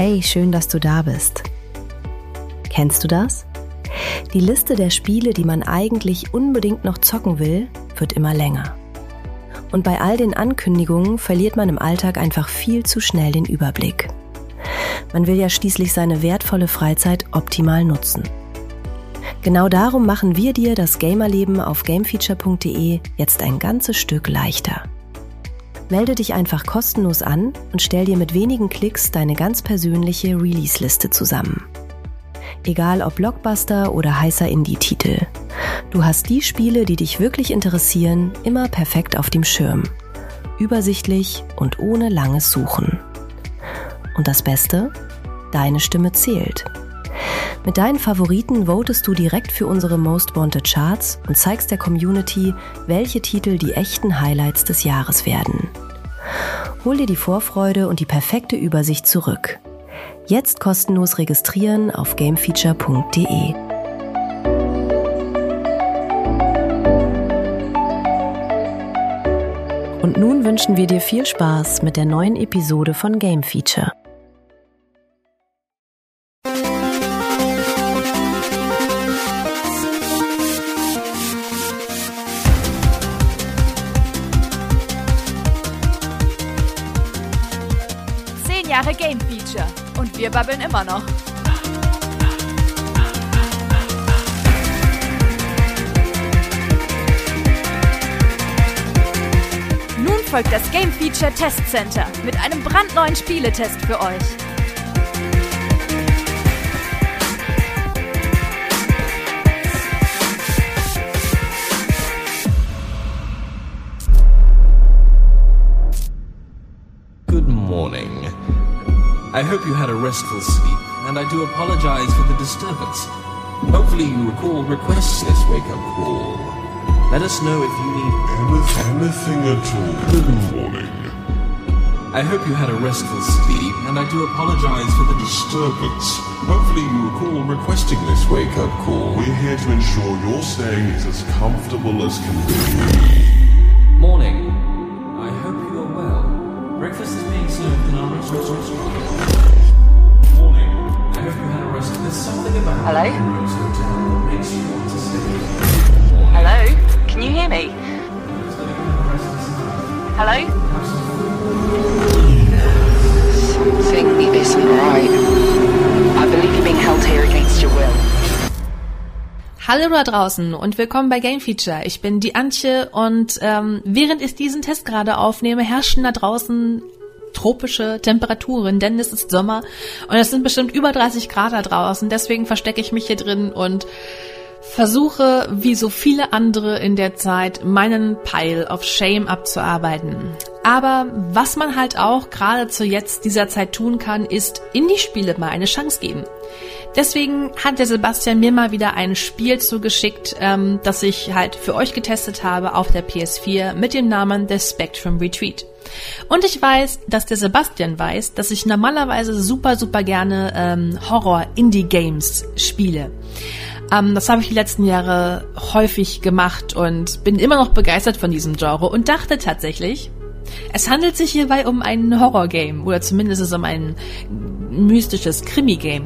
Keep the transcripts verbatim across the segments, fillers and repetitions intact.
Hey, schön, dass du da bist. Kennst du das? Die Liste der Spiele, die man eigentlich unbedingt noch zocken will, wird immer länger. Und bei all den Ankündigungen verliert man im Alltag einfach viel zu schnell den Überblick. Man will ja schließlich seine wertvolle Freizeit optimal nutzen. Genau darum machen wir dir das Gamerleben auf gamefeature punkt de jetzt ein ganzes Stück leichter. Melde dich einfach kostenlos an und stell dir mit wenigen Klicks deine ganz persönliche Release-Liste zusammen. Egal ob Blockbuster oder heißer Indie-Titel. Du hast die Spiele, die dich wirklich interessieren, immer perfekt auf dem Schirm. Übersichtlich und ohne langes Suchen. Und das Beste? Deine Stimme zählt. Mit deinen Favoriten votest du direkt für unsere Most Wanted Charts und zeigst der Community, welche Titel die echten Highlights des Jahres werden. Hol dir die Vorfreude und die perfekte Übersicht zurück. Jetzt kostenlos registrieren auf gamefeature punkt de. Und nun wünschen wir dir viel Spaß mit der neuen Episode von Game Feature. Jahre Game Feature und wir babbeln immer noch. Nun folgt das Game Feature Test Center mit einem brandneuen Spieletest für euch. Good morning. I hope you had a restful sleep, and I do apologize for the disturbance. Hopefully you recall requests this wake-up call. Let us know if you need anything, anything at all. Good morning. I hope you had a restful sleep, and I do apologize for the disturbance. Hopefully you recall requesting this wake-up call. We're here to ensure your staying is as comfortable as can be. Morning. I hope you are well. Breakfast is being served in our restaurant. Morning. I hope you had a rest. There's something about Hello? Rose Hotel that makes you want to stay. Morning. Hello? Can you hear me? Hello? Something isn't right. I believe you're being held here against your will. Hallo da draußen und willkommen bei Game Feature. Ich bin die Antje und ähm, während ich diesen Test gerade aufnehme, herrschen da draußen tropische Temperaturen, denn es ist Sommer und es sind bestimmt über dreißig Grad da draußen. Deswegen verstecke ich mich hier drin und versuche, wie so viele andere in der Zeit, meinen Pile of Shame abzuarbeiten. Aber was man halt auch gerade zu jetzt dieser Zeit tun kann, ist Indie-Spiele mal eine Chance geben. Deswegen hat der Sebastian mir mal wieder ein Spiel zugeschickt, ähm, das ich halt für euch getestet habe auf der P S vier mit dem Namen The Spectrum Retreat. Und ich weiß, dass der Sebastian weiß, dass ich normalerweise super, super gerne ähm, Horror-Indie-Games spiele. Ähm, das habe ich die letzten Jahre häufig gemacht und bin immer noch begeistert von diesem Genre und dachte tatsächlich, es handelt sich hierbei um ein Horror-Game oder zumindest ist es um ein mystisches Krimi-Game.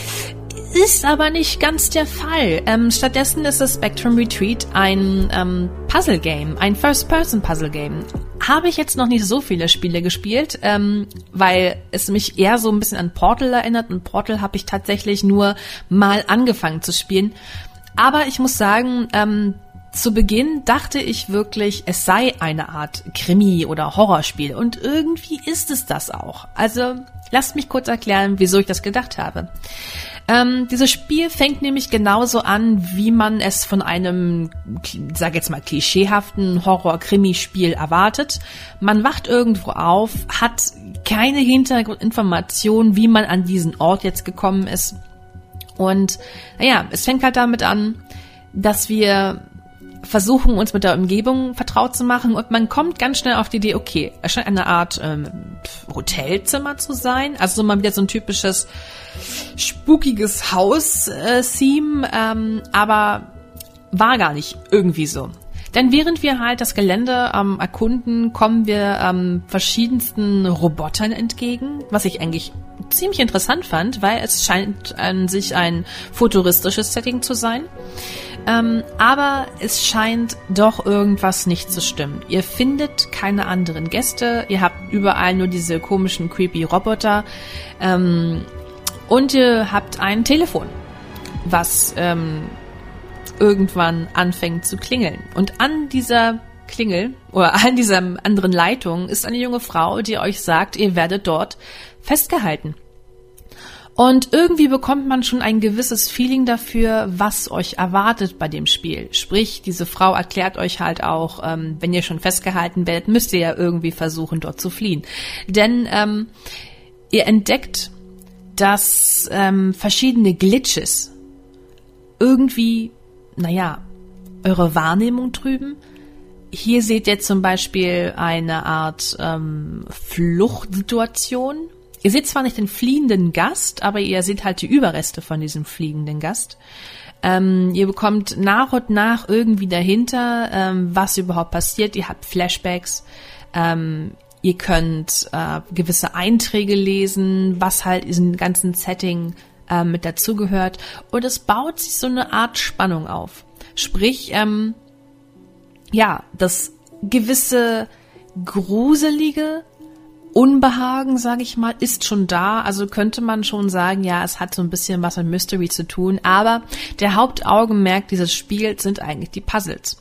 Ist aber nicht ganz der Fall. Ähm, stattdessen ist das Spectrum Retreat ein ähm, Puzzle-Game, ein First-Person-Puzzle-Game. Habe ich jetzt noch nicht so viele Spiele gespielt, ähm, weil es mich eher so ein bisschen an Portal erinnert und Portal habe ich tatsächlich nur mal angefangen zu spielen. Aber ich muss sagen, ähm, zu Beginn dachte ich wirklich, es sei eine Art Krimi- oder Horrorspiel und irgendwie ist es das auch. Also lasst mich kurz erklären, wieso ich das gedacht habe. Ähm, dieses Spiel fängt nämlich genauso an, wie man es von einem, sag jetzt mal, klischeehaften Horror-Krimi-Spiel erwartet. Man wacht irgendwo auf, hat keine Hintergrundinformationen, wie man an diesen Ort jetzt gekommen ist. Und naja, es fängt halt damit an, dass wir versuchen, uns mit der Umgebung vertraut zu machen und man kommt ganz schnell auf die Idee, okay, es scheint eine Art ähm, Hotelzimmer zu sein, also mal wieder so ein typisches spukiges Haus-Theme, ähm, aber war gar nicht irgendwie so. Denn während wir halt das Gelände ähm, erkunden, kommen wir ähm, verschiedensten Robotern entgegen, was ich eigentlich ziemlich interessant fand, weil es scheint an sich ein futuristisches Setting zu sein. Ähm, aber es scheint doch irgendwas nicht zu stimmen. Ihr findet keine anderen Gäste, ihr habt überall nur diese komischen, creepy Roboter ähm, und ihr habt ein Telefon, was ähm, irgendwann anfängt zu klingeln. Und an dieser Klingel oder an dieser anderen Leitung ist eine junge Frau, die euch sagt, ihr werdet dort festgehalten. Und irgendwie bekommt man schon ein gewisses Feeling dafür, was euch erwartet bei dem Spiel. Sprich, diese Frau erklärt euch halt auch, ähm, wenn ihr schon festgehalten werdet, müsst ihr ja irgendwie versuchen, dort zu fliehen. Denn ähm, ihr entdeckt, dass ähm, verschiedene Glitches irgendwie, naja, eure Wahrnehmung trüben. Hier seht ihr zum Beispiel eine Art ähm, Fluchtsituation. Ihr seht zwar nicht den fliehenden Gast, aber ihr seht halt die Überreste von diesem fliegenden Gast. Ähm, ihr bekommt nach und nach irgendwie dahinter, ähm, was überhaupt passiert. Ihr habt Flashbacks. Ähm, ihr könnt äh, gewisse Einträge lesen, was halt diesem ganzen Setting äh, mit dazugehört. Und es baut sich so eine Art Spannung auf. Sprich, ähm, ja, das gewisse gruselige Unbehagen, sage ich mal, ist schon da. Also könnte man schon sagen, ja, es hat so ein bisschen was mit Mystery zu tun. Aber der Hauptaugenmerk dieses Spiels sind eigentlich die Puzzles.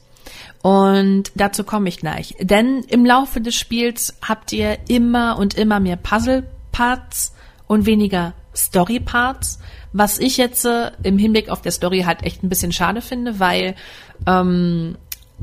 Und dazu komme ich gleich. Denn im Laufe des Spiels habt ihr immer und immer mehr Puzzle-Parts und weniger Story-Parts. Was ich jetzt äh, im Hinblick auf der Story halt echt ein bisschen schade finde, weil ähm,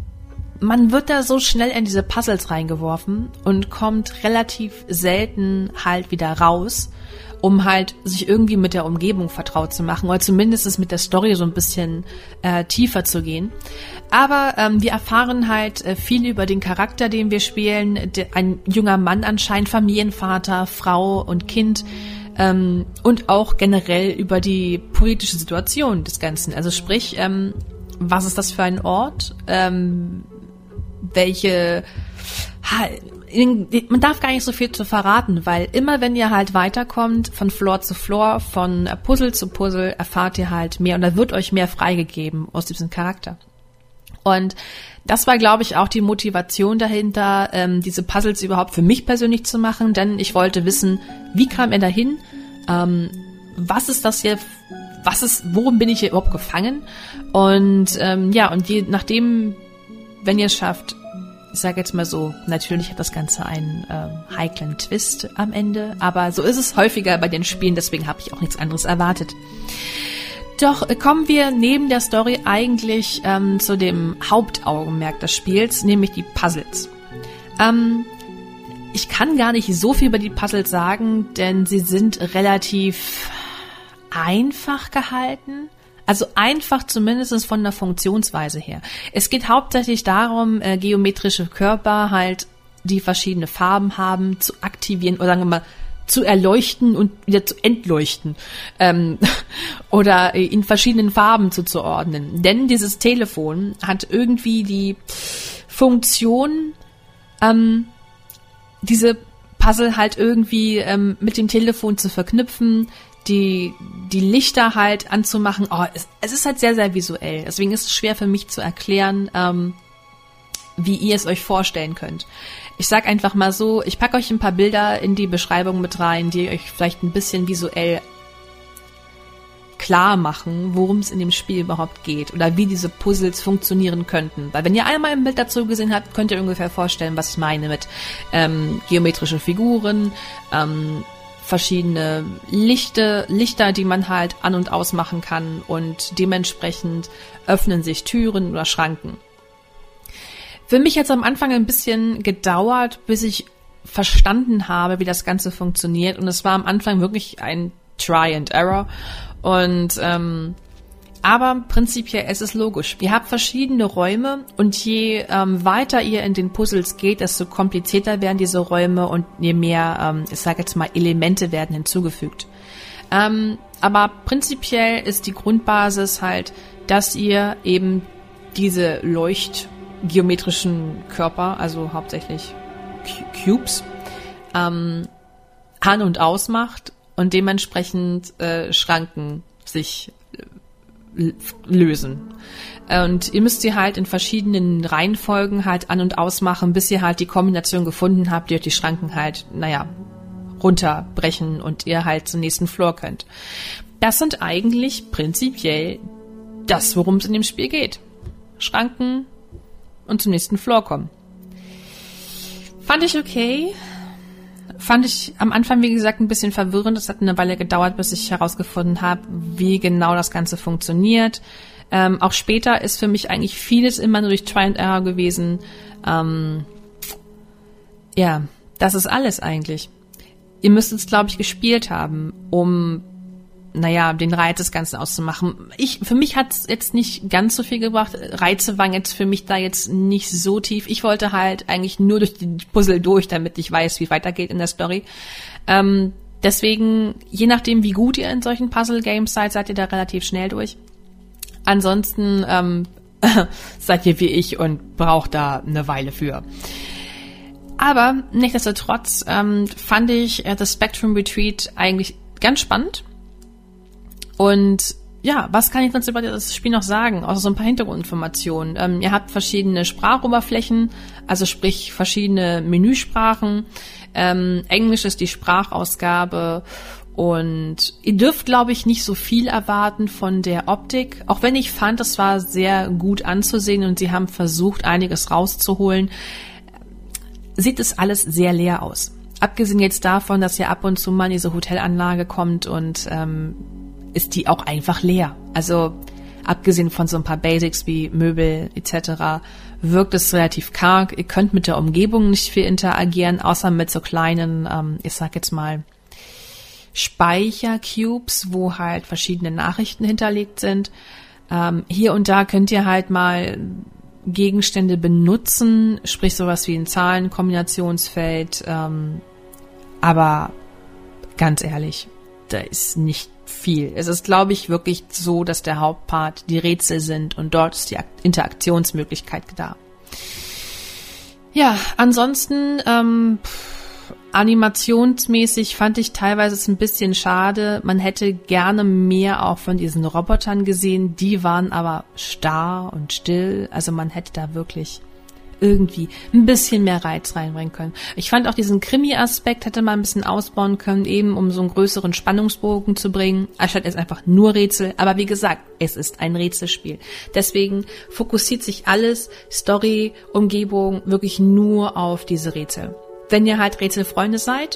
man wird da so schnell in diese Puzzles reingeworfen und kommt relativ selten halt wieder raus, um halt sich irgendwie mit der Umgebung vertraut zu machen oder zumindest mit der Story so ein bisschen äh, tiefer zu gehen. Aber ähm, wir erfahren halt äh, viel über den Charakter, den wir spielen. De- ein junger Mann anscheinend, Familienvater, Frau und Kind. Ähm, und auch generell über die politische Situation des Ganzen. Also sprich, ähm, was ist das für ein Ort? Ähm, welche, ha, in, man darf gar nicht so viel zu verraten, weil immer wenn ihr halt weiterkommt, von Floor zu Floor, von Puzzle zu Puzzle, erfahrt ihr halt mehr und da wird euch mehr freigegeben aus diesem Charakter. Und das war, glaube ich, auch die Motivation dahinter, ähm, diese Puzzles überhaupt für mich persönlich zu machen, denn ich wollte wissen, wie kam er dahin, ähm, was ist das hier, was ist, worum bin ich hier überhaupt gefangen? Und ähm, ja, und je nachdem, wenn ihr es schafft, ich sage jetzt mal so, natürlich hat das Ganze einen äh, heiklen Twist am Ende, aber so ist es häufiger bei den Spielen, deswegen habe ich auch nichts anderes erwartet. Doch äh, kommen wir neben der Story eigentlich ähm, zu dem Hauptaugenmerk des Spiels, nämlich die Puzzles. Ähm, ich kann gar nicht so viel über die Puzzles sagen, denn sie sind relativ einfach gehalten. Also einfach zumindest von der Funktionsweise her. Es geht hauptsächlich darum, äh, geometrische Körper halt, die verschiedene Farben haben, zu aktivieren oder sagen wir mal zu erleuchten und wieder zu entleuchten ähm, oder in verschiedenen Farben zuzuordnen. Denn dieses Telefon hat irgendwie die Funktion, ähm, diese Puzzle halt irgendwie ähm, mit dem Telefon zu verknüpfen, die die Lichter halt anzumachen. Oh, es, es ist halt sehr, sehr visuell. Deswegen ist es schwer für mich zu erklären, ähm, wie ihr es euch vorstellen könnt. Ich sag einfach mal so, ich packe euch ein paar Bilder in die Beschreibung mit rein, die euch vielleicht ein bisschen visuell klar machen, worum es in dem Spiel überhaupt geht oder wie diese Puzzles funktionieren könnten. Weil wenn ihr einmal ein Bild dazu gesehen habt, könnt ihr ungefähr vorstellen, was ich meine mit ähm, geometrische Figuren, ähm, verschiedene Lichte, Lichter, die man halt an- und ausmachen kann und dementsprechend öffnen sich Türen oder Schranken. Für mich hat es am Anfang ein bisschen gedauert, bis ich verstanden habe, wie das Ganze funktioniert und es war am Anfang wirklich ein Try and Error und ähm, aber prinzipiell ist es logisch. Ihr habt verschiedene Räume und je ähm, weiter ihr in den Puzzles geht, desto komplizierter werden diese Räume und je mehr, ähm, ich sage jetzt mal, Elemente werden hinzugefügt. Ähm, aber prinzipiell ist die Grundbasis halt, dass ihr eben diese leuchtgeometrischen Körper, also hauptsächlich Cubes, ähm, an- und ausmacht und dementsprechend äh, Schranken sich äh, lösen. Und ihr müsst sie halt in verschiedenen Reihenfolgen halt an- und ausmachen, bis ihr halt die Kombination gefunden habt, die euch die Schranken halt, naja, runterbrechen und ihr halt zum nächsten Floor könnt. Das sind eigentlich prinzipiell das, worum es in dem Spiel geht. Schranken und zum nächsten Floor kommen. Fand ich okay. Fand ich am Anfang, wie gesagt, ein bisschen verwirrend. Es hat eine Weile gedauert, bis ich herausgefunden habe, wie genau das Ganze funktioniert. Ähm, auch später ist für mich eigentlich vieles immer nur durch Try and Error gewesen. Ähm, ja, das ist alles eigentlich. Ihr müsst es, glaube ich, gespielt haben, um, naja, den Reiz des Ganzen auszumachen. Ich, für mich hat es jetzt nicht ganz so viel gebracht. Reize waren jetzt für mich da jetzt nicht so tief. Ich wollte halt eigentlich nur durch die Puzzle durch, damit ich weiß, wie es weitergeht in der Story. Ähm, deswegen, je nachdem, wie gut ihr in solchen Puzzle-Games seid, seid ihr da relativ schnell durch. Ansonsten ähm, seid ihr wie ich und braucht da eine Weile für. Aber nichtsdestotrotz ähm, fand ich äh, das Spectrum Retreat eigentlich ganz spannend. Und ja, was kann ich sonst über das Spiel noch sagen? Außer so ein paar Hintergrundinformationen. Ähm, ihr habt verschiedene Sprachoberflächen, also sprich verschiedene Menüsprachen. Ähm, Englisch ist die Sprachausgabe. Und ihr dürft, glaube ich, nicht so viel erwarten von der Optik. Auch wenn ich fand, es war sehr gut anzusehen und sie haben versucht, einiges rauszuholen, sieht es alles sehr leer aus. Abgesehen jetzt davon, dass ihr ab und zu mal in diese Hotelanlage kommt und ähm, ist die auch einfach leer. Also abgesehen von so ein paar Basics wie Möbel et cetera wirkt es relativ karg. Ihr könnt mit der Umgebung nicht viel interagieren, außer mit so kleinen, ähm, ich sag jetzt mal, Speichercubes, wo halt verschiedene Nachrichten hinterlegt sind. Ähm, hier und da könnt ihr halt mal Gegenstände benutzen, sprich sowas wie ein Zahlenkombinationsfeld. Ähm, aber ganz ehrlich, da ist nicht viel. Es ist, glaube ich, wirklich so, dass der Hauptpart die Rätsel sind und dort ist die Interaktionsmöglichkeit da. Ja, ansonsten ähm, animationsmäßig fand ich teilweise es ein bisschen schade. Man hätte gerne mehr auch von diesen Robotern gesehen. Die waren aber starr und still. Also man hätte da wirklich irgendwie ein bisschen mehr Reiz reinbringen können. Ich fand auch diesen Krimi-Aspekt hätte man ein bisschen ausbauen können, eben um so einen größeren Spannungsbogen zu bringen, anstatt es einfach nur Rätsel. Aber wie gesagt, es ist ein Rätselspiel. Deswegen fokussiert sich alles, Story, Umgebung, wirklich nur auf diese Rätsel. Wenn ihr halt Rätselfreunde seid,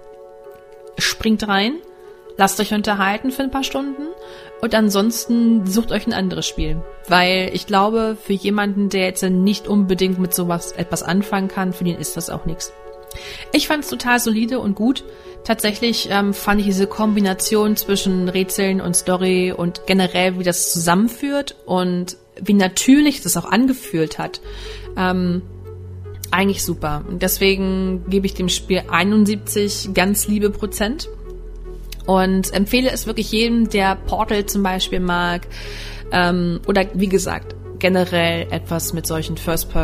springt rein, lasst euch unterhalten für ein paar Stunden und ansonsten sucht euch ein anderes Spiel. Weil ich glaube, für jemanden, der jetzt nicht unbedingt mit sowas etwas anfangen kann, für den ist das auch nichts. Ich fand es total solide und gut. Tatsächlich ähm, fand ich diese Kombination zwischen Rätseln und Story und generell, wie das zusammenführt und wie natürlich das auch angefühlt hat, ähm, eigentlich super. Und deswegen gebe ich dem Spiel einundsiebzig ganz liebe Prozent und empfehle es wirklich jedem, der Portal zum Beispiel mag ähm, oder wie gesagt generell etwas mit solchen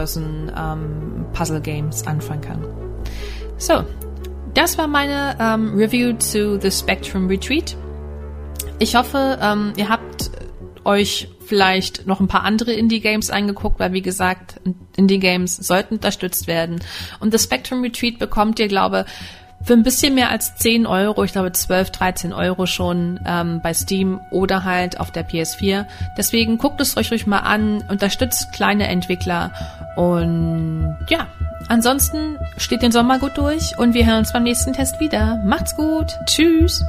First-Person-Puzzle-Games ähm, anfangen kann. So, das war meine ähm, Review zu The Spectrum Retreat. Ich hoffe, ähm, ihr habt euch vielleicht noch ein paar andere Indie-Games angeguckt, weil wie gesagt, Indie-Games sollten unterstützt werden. Und das Spectrum Retreat bekommt ihr, glaube für ein bisschen mehr als zehn Euro, ich glaube zwölf, dreizehn Euro schon ähm, bei Steam oder halt auf der P S vier. Deswegen guckt es euch ruhig mal an, unterstützt kleine Entwickler und ja, ansonsten steht den Sommer gut durch und wir hören uns beim nächsten Test wieder. Macht's gut, tschüss!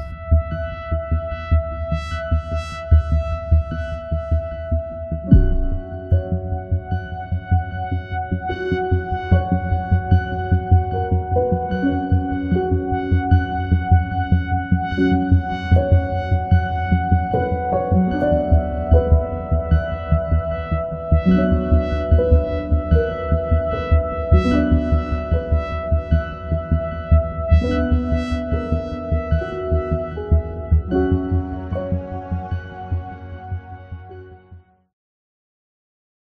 Thank you.